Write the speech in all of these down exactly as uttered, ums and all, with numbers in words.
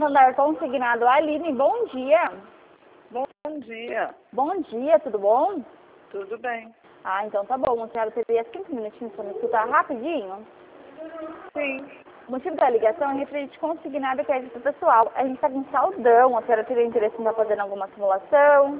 Santander consignado. Aline, bom dia. Bom dia. Bom dia, tudo bom? Tudo bem. Ah, então tá bom. A senhora teria cinco minutinhos para me escutar rapidinho? Sim. O motivo da ligação é referente consignado crédito pessoal. A gente tá com saldão. A senhora teria interesse em estar fazendo alguma simulação?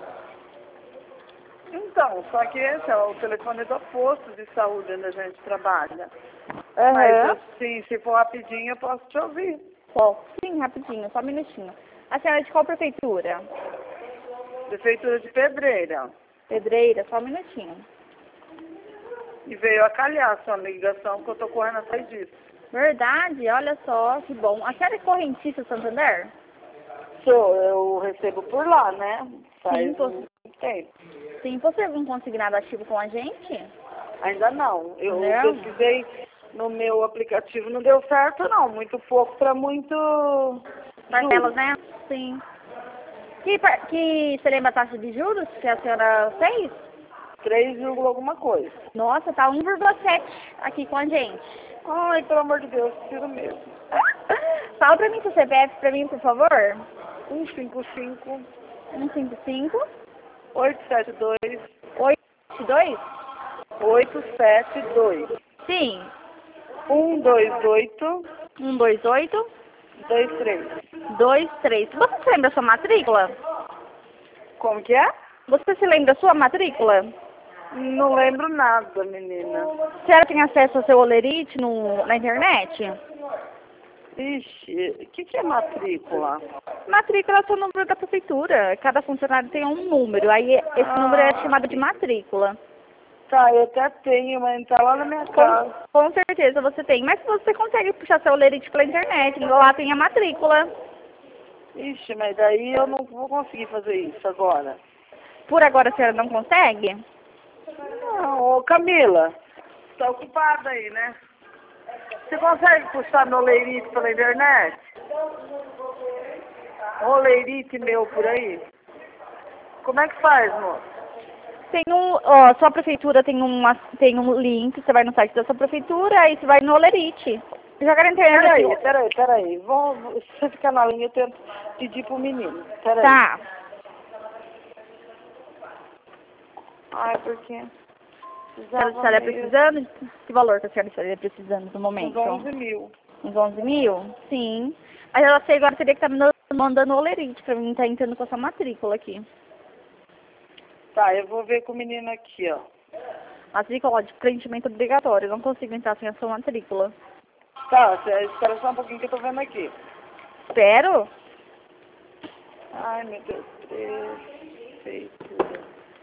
Então, só que esse é o telefone do posto de saúde onde a gente trabalha. Aham. Mas assim, se for rapidinho, eu posso te ouvir. Bom, sim, rapidinho, só um minutinho. A senhora é de qual prefeitura? Prefeitura de Pedreira. Pedreira, só um minutinho. E veio a calhar a sua ligação, que eu tô correndo atrás disso. Verdade, olha só, que bom. A senhora é correntista Santander? Sou, eu recebo por lá, né? Faz Sim, tô... um tempo. Sim, possui algum consignado ativo com a gente? Ainda não. Eu Não? pesquisei no meu aplicativo, não deu certo não. Muito pouco para muito... Parcelas, né? Sim. Que, par- que você lembra a taxa de juros que a senhora fez? três, alguma coisa. Nossa, tá um vírgula sete aqui com a gente. Ai, pelo amor de Deus, tiro mesmo. Fala pra mim seu C P F pra mim, por favor. um cinco cinco, um cinco cinco, oito sete dois, oito dois? oito sete dois, Sim. um dois oito, um dois oito, dois três. dois três. Você se lembra da sua matrícula? Como que é? Você se lembra da sua matrícula? Não lembro nada, menina. A senhora tem acesso ao seu olerite no, na internet? Ixi, o que, que é matrícula? Matrícula é o seu número da prefeitura. Cada funcionário tem um número. Aí esse Ah. número é chamado de matrícula. Tá, eu até tenho, mas tá lá na minha casa. Com, com certeza você tem. Mas você consegue puxar seu olerite pela internet. Lá tem a matrícula. Ixi, mas daí eu não vou conseguir fazer isso agora. Por agora a senhora não consegue? Não, ô Camila, tá ocupada aí, né? Você consegue puxar meu leirite pela internet? O leirite meu por aí? Como é que faz, moço? Tem um, ó, sua prefeitura tem, uma, tem um link, você vai no site da sua prefeitura, aí você vai no olerite. Joga na internet. Peraí, peraí, peraí. Vou, se você ficar na linha, eu tento pedir pro menino. Peraí. Tá. Ai, por quê? A senhora estaria precisando? Que valor que a senhora estaria precisando no momento? Uns onze mil. Uns onze mil? Sim. Mas ela sei agora teria que estar me mandando o olerite pra mim estar entrando com essa matrícula aqui. Tá, eu vou ver com o menino aqui, ó. Matrícula de preenchimento obrigatório. Eu não consigo entrar sem a sua matrícula. Tá, você espera só um pouquinho que eu tô vendo aqui. Espero? Ai, meu Deus. Prefeitura.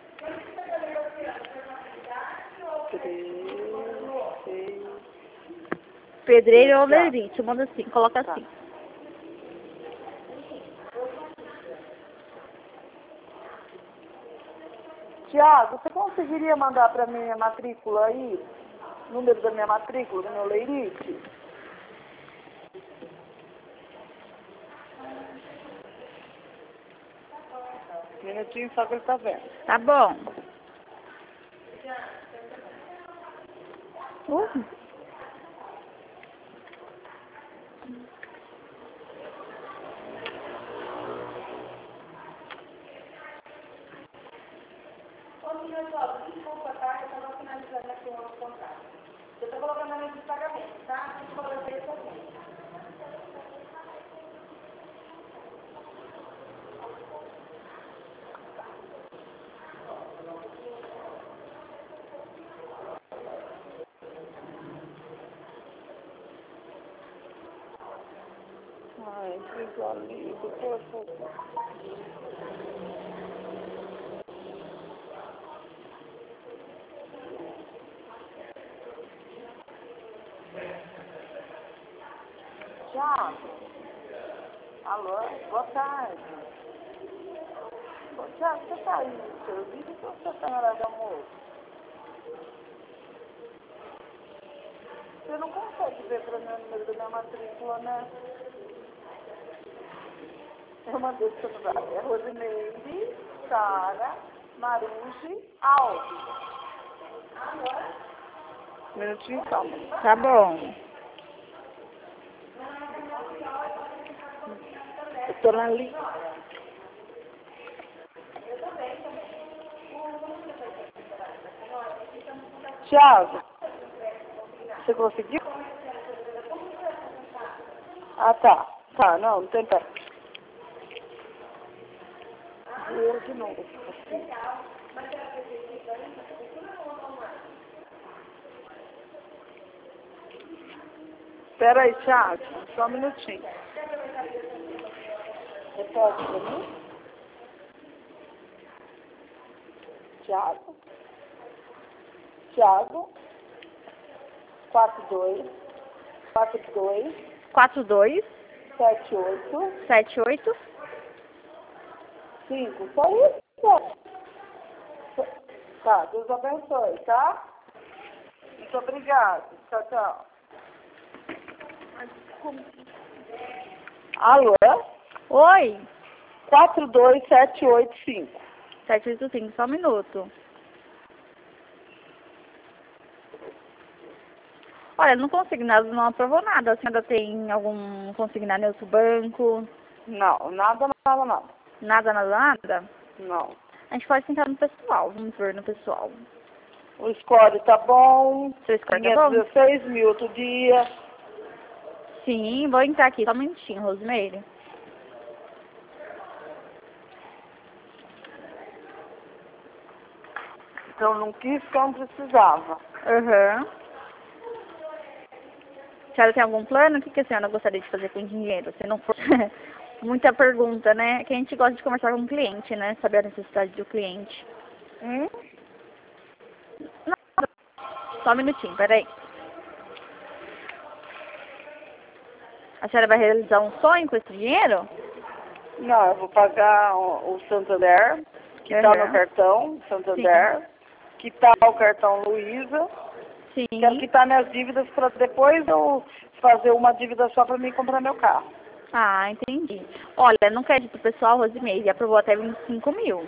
Prefeitura. Pedreiro ou olerite. Manda assim, coloca Tá. assim. Tiago, você conseguiria mandar pra mim a matrícula aí? Número da minha matrícula, do meu leirite? Minutinho só que ele tá vendo. Tá bom. Uh. Desculpa, tá? Eu tava finalizando aqui o outro contrato. Eu tô colocando a lista de pagamento, tá? Eu tô colocando isso aqui. Ai, visualizo, por favor. Tiago. Alô, boa tarde. Tiago, você tá aí no serviço ou você tá na hora do almoço? Você não consegue ver pra mim o número da minha matrícula, né? Eu mandei o celular. É Rosineide, Sara, Maruji, Alves. Um minutinho, calma. Tá bom. Eu tô na linha. Thiago, você conseguiu? Ah, tá. Tá, não, não tem pé. Vou de novo. Assim. Espera aí, Thiago. Só um minutinho. Repete pra mim. Thiago. Thiago. Quatro dois. Quatro dois. quatro dois Sete oito. sete oito Cinco. Só isso. Tá, Deus abençoe, tá? Muito obrigada. Tchau, tchau. Alô? Oi. quatro dois sete oito cinco. sete oito cinco, só um minuto. Olha, no consignado não aprovou nada. A senhora tem algum consignado em outro banco? Não, nada, nada, nada. Nada, nada, nada? Não. A gente pode tentar no pessoal. Vamos ver no pessoal. O score tá bom. Seu score tá Tinha bom? dezesseis mil outro dia. Sim, vou entrar aqui. Só um minutinho, Rosemary. Então não quis que eu não precisava. Aham. Uhum. A senhora tem algum plano? O que, que a senhora gostaria de fazer com dinheiro? Se não for muita pergunta, né? Que a gente gosta de conversar com o cliente, né? Saber a necessidade do cliente. Hum? Não, só um minutinho, peraí. A senhora vai realizar um sonho com esse dinheiro? Não, eu vou pagar o, o Santander, que Uhum. tá no cartão, Santander, Sim. que tá o cartão Luiza. Sim. Quero quitar minhas dívidas para depois eu fazer uma dívida só para mim comprar meu carro. Ah, entendi. Olha, no crédito pessoal, Rosemary aprovou até vinte e cinco mil.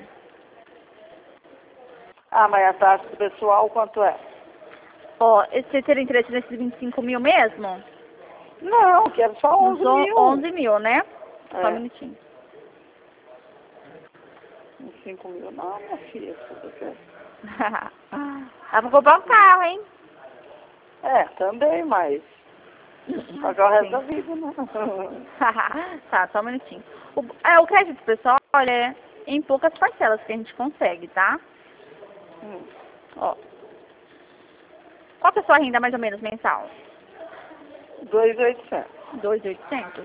Ah, mas a taxa do pessoal quanto é? Ó, você teria interesse nesses vinte e cinco mil mesmo? Não, quero só onze Uns mil. onze mil, né? É. Só um minutinho. cinco mil não, minha filha. Dá pra comprar um carro, hein? É, também, mas pagar o resto Sim. da vida, né? Tá, só um minutinho. O, é, o crédito pessoal, olha, é em poucas parcelas que a gente consegue, tá? Hum. Ó. Qual que é a sua renda mais ou menos mensal? dois mil e oitocentos. dois mil e oitocentos.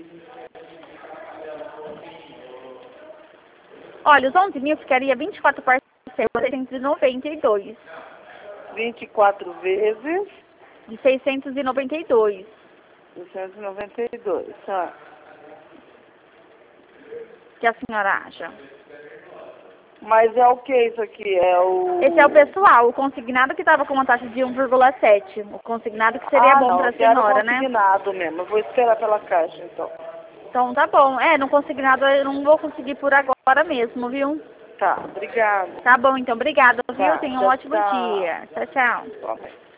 Olha, os onze mil ficaria vinte e quatro parcelas de seiscentos e noventa e dois. vinte e quatro vezes De seiscentos e noventa e dois. duzentos e noventa e dois, tá? O que a senhora acha? Mas é o que isso aqui? É o... Esse é o pessoal, o consignado que estava com uma taxa de um vírgula sete. O consignado que seria ah, bom não, para a eu quero senhora, né? consignado mesmo. Eu vou esperar pela caixa, então. Então tá bom. É, no consignado eu não vou conseguir por agora mesmo, viu? Tá, obrigada. Tá bom, então. Obrigada, viu? Tá, Tenha um tchau, ótimo tchau. dia. Tchau, tchau. Tchau.